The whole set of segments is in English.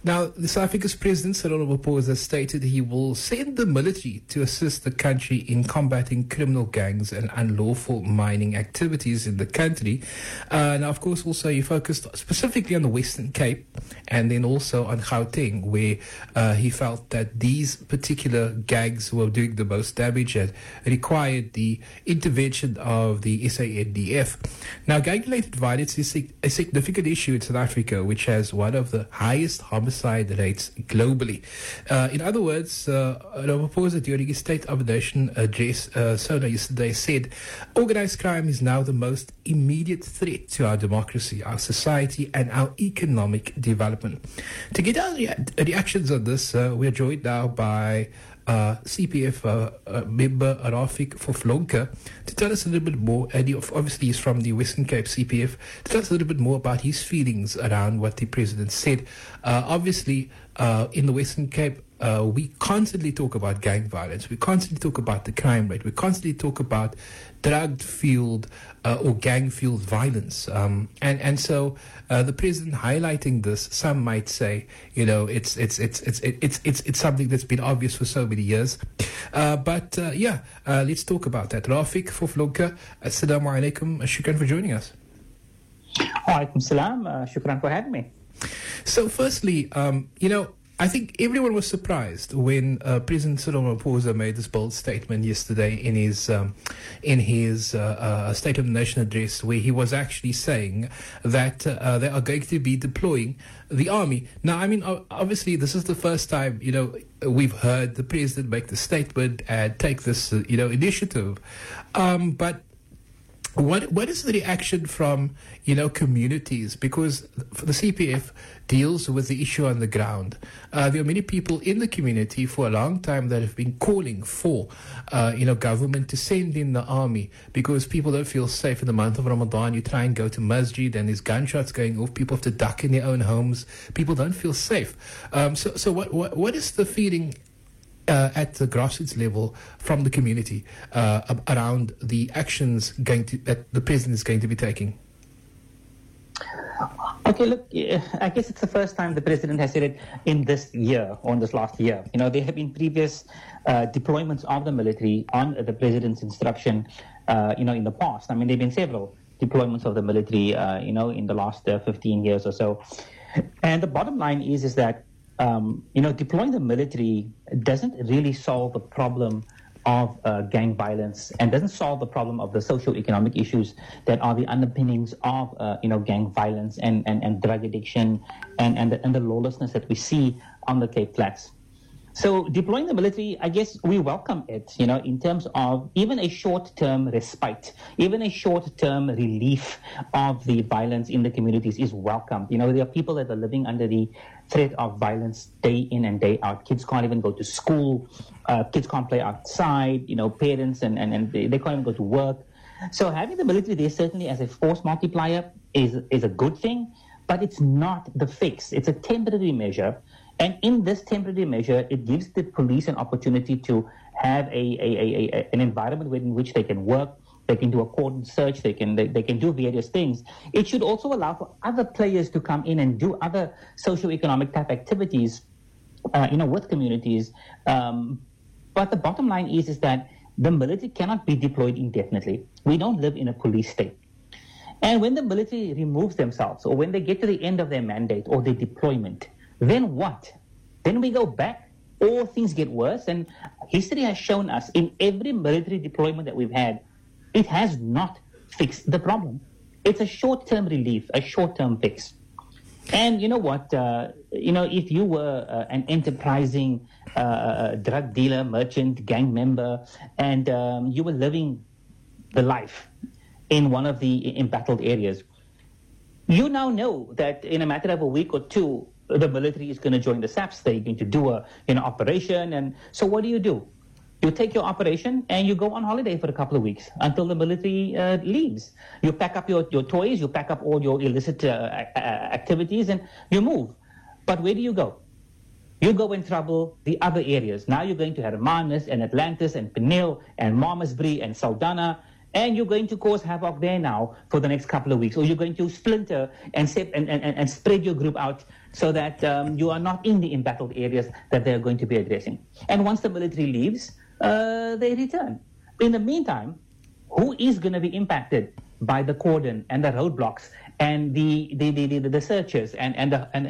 Now, the South Africa's President, Cyril Ramaphosa, stated he will send the military to assist the country in combating criminal gangs and unlawful mining activities in the country. Now, of course, also he focused specifically on the Western Cape and then also on Gauteng, where he felt that these particular gangs were doing the most damage and required the intervention of the SANDF. Now, gang-related violence is a significant issue in South Africa, which has one of the highest homicide rates globally. In other words, Ramaphosa, during his State of the Nation address, yesterday said, organized crime is now the most immediate threat to our democracy, our society, and our economic development. To get our reactions on this, we are joined now by CPF member Rafik Foflonke to tell us a little bit more, and obviously he's from the Western Cape CPF, to tell us a little bit more about his feelings around what the President said. Obviously, in the Western Cape, we constantly talk about gang violence, we constantly talk about the crime rate, we constantly talk about drug-fueled or gang-fueled violence. And so the President highlighting this, some might say, it's something that's been obvious for so many years. But let's talk about that. Rafik Foflonke, Assalamu alaikum, shukran for joining us. Wa alaikum salam, shukran for having me. So firstly, I think everyone was surprised when President Cyril Ramaphosa made this bold statement yesterday in his State of the Nation address, where he was actually saying that they are going to be deploying the army. Now, I mean, obviously, this is the first time we've heard the president make the statement and take this initiative, but what is the reaction from communities? Because the CPF deals with the issue on the ground. There are many people in the community for a long time that have been calling for government to send in the army, because people don't feel safe in the month of Ramadan. You try and go to masjid and there's gunshots going off. People have to duck in their own homes. People don't feel safe. So what is the feeling at the grassroots level from the community around the actions that the president is going to be taking? Okay, look, I guess it's the first time the president has said it in this year, or in this last year. There have been previous deployments of the military on the president's instruction, in the past. I mean, there have been several deployments of the military, in the last 15 years or so. And the bottom line is that deploying the military doesn't really solve the problem of gang violence, and doesn't solve the problem of the socio-economic issues that are the underpinnings of gang violence and drug addiction and the lawlessness that we see on the Cape Flats. So deploying the military, I guess we welcome it, in terms of even a short-term respite, even a short-term relief of the violence in the communities is welcome. There are people that are living under the threat of violence day in and day out. Kids can't even go to school. Kids can't play outside. Parents and they can't even go to work. So having the military there certainly as a force multiplier is a good thing, but it's not the fix. It's a temporary measure. And in this temporary measure, it gives the police an opportunity to have an environment in which they can work, they can do a cordon search, they can do various things. It should also allow for other players to come in and do other socio-economic type activities, with communities. But the bottom line is that the military cannot be deployed indefinitely. We don't live in a police state. And when the military removes themselves, or when they get to the end of their mandate or their deployment, then what? Then we go back, or things get worse. And history has shown us in every military deployment that we've had, it has not fixed the problem. It's a short-term relief, a short-term fix. And you know what? If you were an enterprising drug dealer, merchant, gang member, and you were living the life in one of the embattled areas, you now know that in a matter of a week or two, the military is going to join the SAPS. They're going to do an operation. And so what do? You take your operation and you go on holiday for a couple of weeks until the military leaves. You pack up your toys, you pack up all your illicit activities, and you move. But where do you go? You go and trouble the other areas. Now you're going to Hermanus and Atlantis and Penil and Malmesbury and Saldanha And you're going to cause havoc there now for the next couple of weeks, or you're going to splinter and spread your group out so that you are not in the embattled areas that they're going to be addressing. And once the military leaves, they return. In the meantime, who is going to be impacted by the cordon and the roadblocks and the searches and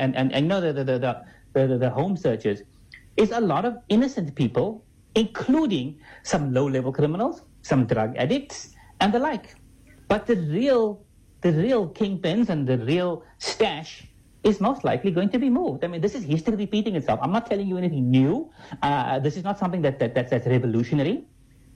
the home searches? Is a lot of innocent people, including some low-level criminals, some drug addicts, and the like. But the real kingpins and the real stash is most likely going to be moved. I mean, this is history repeating itself. I'm not telling you anything new. This is not something that's revolutionary.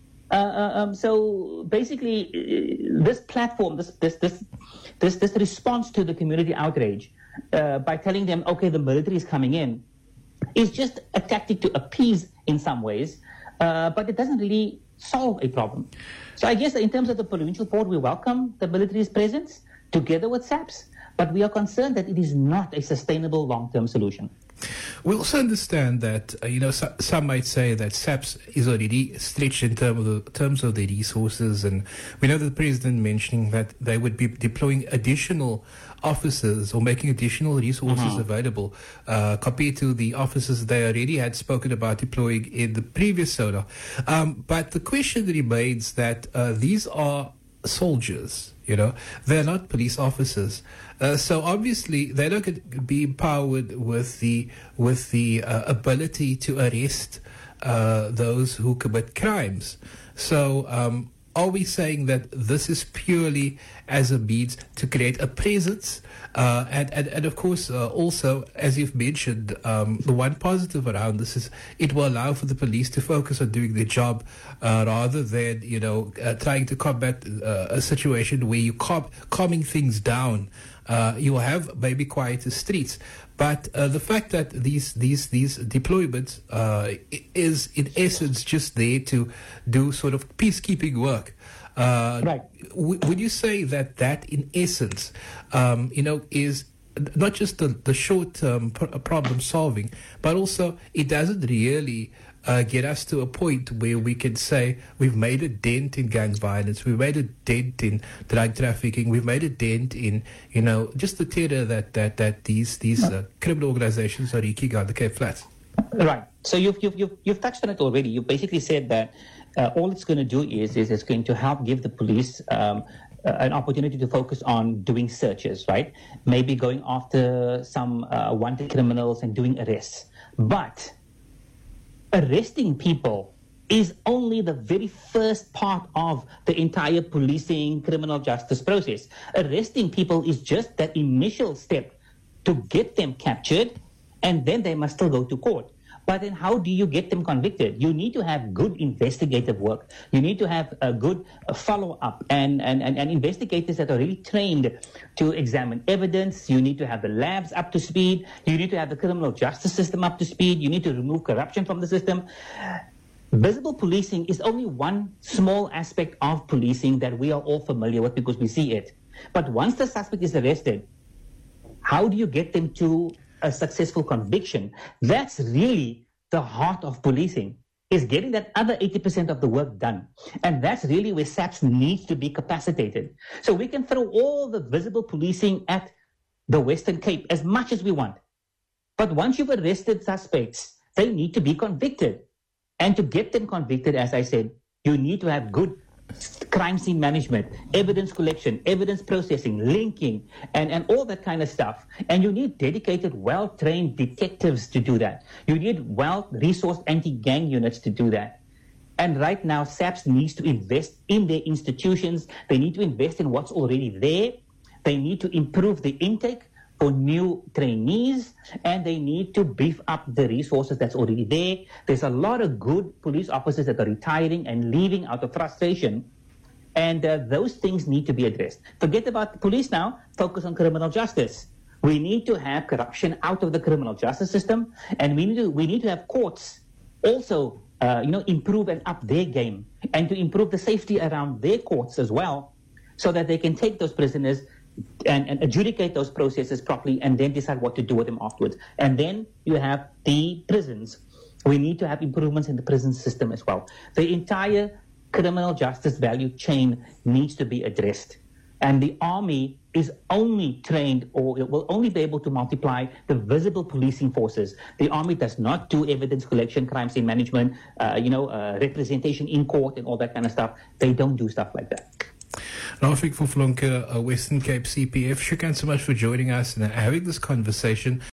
So basically, this platform, this response to the community outrage, by telling them, okay, the military is coming in, is just a tactic to appease in some ways, but it doesn't really solve a problem. So I guess in terms of the provincial port, we welcome the military's presence together with SAPS, but we are concerned that it is not a sustainable long-term solution. We also understand that, some might say that SAPS is already stretched in terms of the resources, and we know that the President mentioning that they would be deploying additional officers or making additional resources available compared to the officers they already had spoken about deploying in the previous SONA. But the question remains that these are soldiers, they're not police officers. So obviously they're not going to be empowered with the ability to arrest those who commit crimes. So are we saying that this is purely as a means to create a presence? And of course, also, as you've mentioned, the one positive around this is it will allow for the police to focus on doing their job rather than, trying to combat a situation where you're calming things down. You will have maybe quieter streets. But the fact that these deployments is in essence just there to do sort of peacekeeping work. Right. Would you say that in essence, is not just the short-term problem solving, but also it doesn't really get us to a point where we can say we've made a dent in gang violence, we've made a dent in drug trafficking, we've made a dent in, just the terror that these criminal organizations are wreaking on the Cape Flats. Right. So you've touched on it already. You basically said that all it's going to do is it's going to help give the police an opportunity to focus on doing searches, right? Maybe going after some wanted criminals and doing arrests. But arresting people is only the very first part of the entire policing criminal justice process. Arresting people is just that initial step to get them captured, and then they must still go to court. But then how do you get them convicted? You need to have good investigative work. You need to have a good follow-up and investigators that are really trained to examine evidence. You need to have the labs up to speed. You need to have the criminal justice system up to speed. You need to remove corruption from the system. Visible policing is only one small aspect of policing that we are all familiar with because we see it. But once the suspect is arrested, how do you get them to a successful conviction? That's really the heart of policing, is getting that other 80% of the work done. And that's really where SAPS needs to be capacitated. So we can throw all the visible policing at the Western Cape as much as we want. But once you've arrested suspects, they need to be convicted. And to get them convicted, as I said, you need to have good crime scene management, evidence collection, evidence processing, linking, and all that kind of stuff. And you need dedicated, well-trained detectives to do that. You need well-resourced anti-gang units to do that. And right now, SAPS needs to invest in their institutions. They need to invest in what's already there. They need to improve the intake for new trainees, and they need to beef up the resources that's already there. There's a lot of good police officers that are retiring and leaving out of frustration, and those things need to be addressed. Forget about the police now, focus on criminal justice. We need to have corruption out of the criminal justice system, and we need to have courts also improve and up their game, and to improve the safety around their courts as well, so that they can take those prisoners and adjudicate those processes properly and then decide what to do with them afterwards. And then you have the prisons. We need to have improvements in the prison system as well. The entire criminal justice value chain needs to be addressed. And the army is only trained, or it will only be able to multiply the visible policing forces. The army does not do evidence collection, crime scene management, representation in court and all that kind of stuff. They don't do stuff like that. Rafik Vovlonke, Western Cape CPF, shukran so much for joining us and having this conversation.